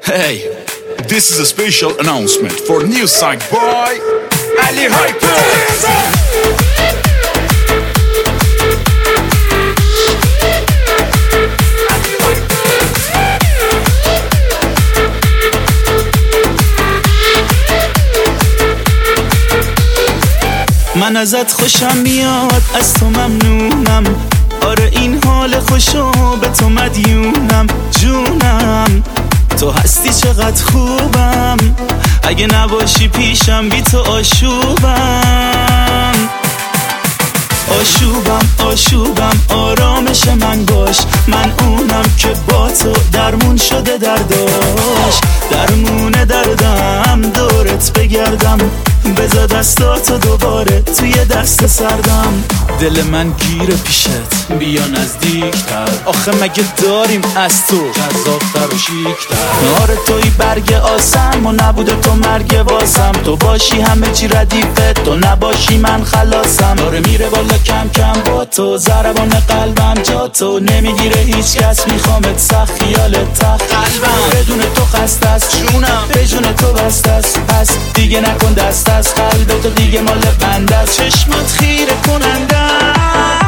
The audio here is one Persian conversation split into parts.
Hey, this is a special announcement for new site by Ali Hyper. من ازت خوشم میاد، از تو ممنونم. آره این حال خوشو به تو مدیونم. جونم تو هستی چقدر خوبم، اگه نباشی پیشم بی تو آشوبم. آشوبم آرامش من باش، من اونم که با تو درمون شده درداش. درمون دردم دورت بگردم، بذار دستاتو دوباره توی دست سردم. دل من گیره پیشت، بیا نزدیکتر. آخه مگه داریم از تو جذابتر و شیکتر؟ آره توی برگ آسم و نبوده تو مرگ واسم. تو باشی همه چی ردیفه، تو نباشی من خلاصم. آره میره بالا کم کم با تو، ضربان قلبم جا تو نمیگیره هیچ کس. میخوامت سخت خیالت تخت قلبم، بدون تو خسته است جونم، به جون تو بسته است. پس دیگه نکن دست از قلب تو، دیگه مال بنده است. چشمات خیره کننده است.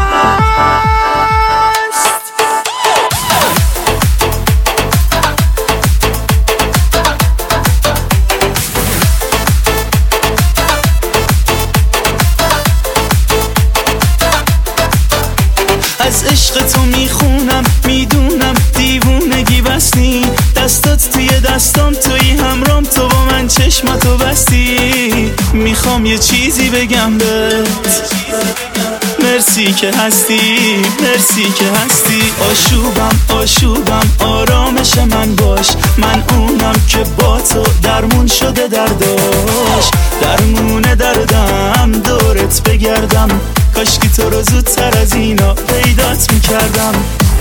از عشق تو میخونم، میدونم دیوونگی بستی. دستات توی دستام، توی همرام، تو با من چشماتو بستی. میخوام یه چیزی بگم بهت، مرسی که هستی، مرسی که هستی. آشوبم آرامش من باش، من اونم که با تو درمون شده درداش. درمون دردم دورت بگردم، کاشکی تو رو زودتر از اینا پیدات میکردم.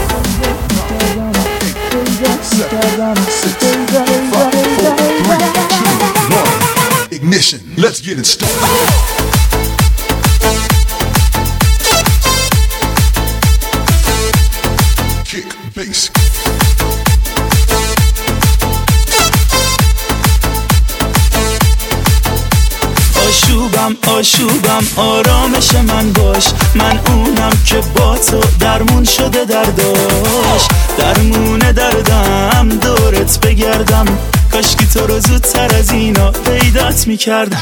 7, 4, 3, 2, 1. Ignition, let's get it started. Kick, bass. آشوبم آرامش من باش، من اونم که با تو درمون شده درداش. درمون دردم دورت بگردم، کاشکی تو رو زودتر از اینا پیدات میکردم.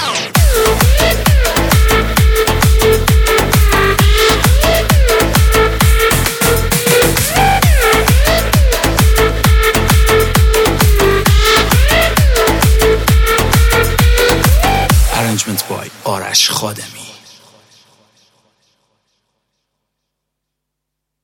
Arrangement by آرش خادمی.